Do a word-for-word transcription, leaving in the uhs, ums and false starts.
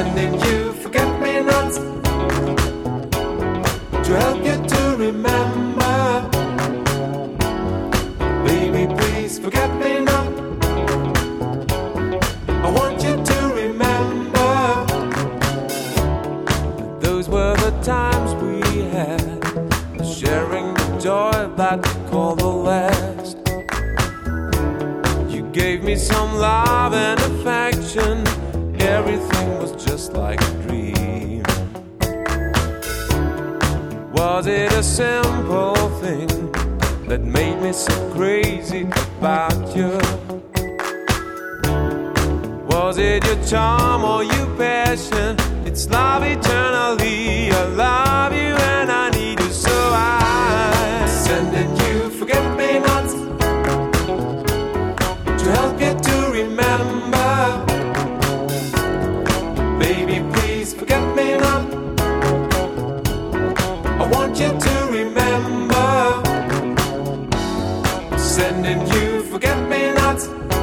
Sending you forget-me-nots to help you to remember. Baby, please forget me not. I want you to remember. Those were the times we had, sharing the joy that we call the last. You gave me some love and affection. Everything was just like a dream. Was it a simple thing that made me so crazy about you? Was it your charm or your passion? It's love eternally. I love you and I need you, so I sending you forget-me-nots to help you to remember. Baby, please forget me not. I want you to remember. Sending you forget-me-nots.